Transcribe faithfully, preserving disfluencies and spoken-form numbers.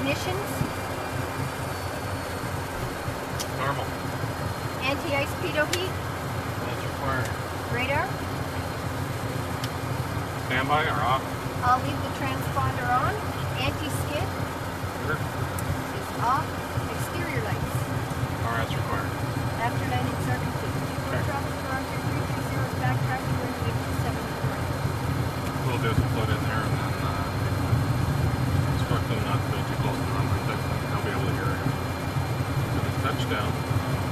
Ignitions. Normal. Anti-ice pitot heat. That's required. Radar. Standby or off? I'll leave the transponder on. Anti-skid Sure. is off. Exterior lights. Or that's required. After landing serving to Okay. Toronto, Toronto three three zero is backtracking runway eight two seven four. We'll do some float in there and then uh, instruct them not to go too close to the runway. They'll be able to hear it. So it's touchdown.